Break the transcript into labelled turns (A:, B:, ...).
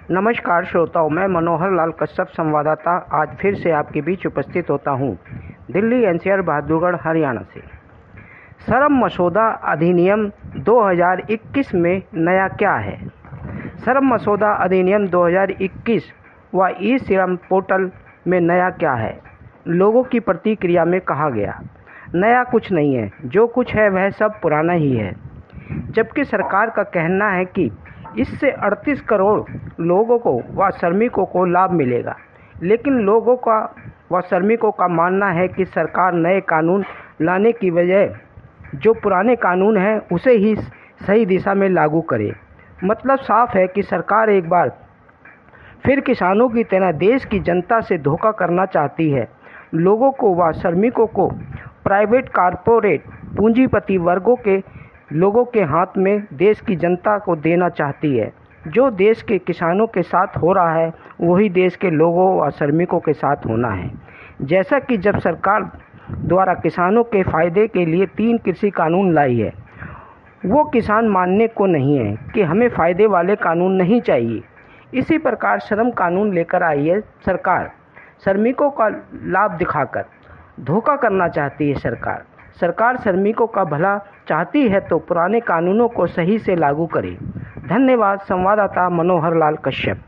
A: नमस्कार श्रोताओं, मैं मनोहर लाल कश्यप संवाददाता आज फिर से आपके बीच उपस्थित होता हूं, दिल्ली एनसीआर बहादुरगढ़ हरियाणा से। श्रम मसौदा अधिनियम 2021 में नया क्या है? श्रम मसौदा अधिनियम 2021 व ई श्रम पोर्टल में नया क्या है? लोगों की प्रतिक्रिया में कहा गया, नया कुछ नहीं है, जो कुछ है वह सब पुराना ही है। जबकि सरकार का कहना है कि इससे 38 करोड़ लोगों को व श्रमिकों को लाभ मिलेगा, लेकिन लोगों का व श्रमिकों का मानना है कि सरकार नए कानून लाने की बजाय जो पुराने कानून हैं उसे ही सही दिशा में लागू करे। मतलब साफ है कि सरकार एक बार फिर किसानों की तरह देश की जनता से धोखा करना चाहती है। लोगों को व श्रमिकों को प्राइवेट, कॉरपोरेट, पूंजीपति वर्गों के लोगों के हाथ में देश की जनता को देना चाहती है। जो देश के किसानों के साथ हो रहा है वही देश के लोगों व श्रमिकों के साथ होना है। जैसा कि जब सरकार द्वारा किसानों के फायदे के लिए 3 कृषि कानून लाई है, वो किसान मानने को नहीं है कि हमें फ़ायदे वाले कानून नहीं चाहिए। इसी प्रकार श्रम कानून लेकर आई है सरकार। श्रमिकों का लाभ दिखाकर धोखा करना चाहती है सरकार श्रमिकों का भला चाहती है तो पुराने कानूनों को सही से लागू करे। धन्यवाद। संवाददाता मनोहर लाल कश्यप।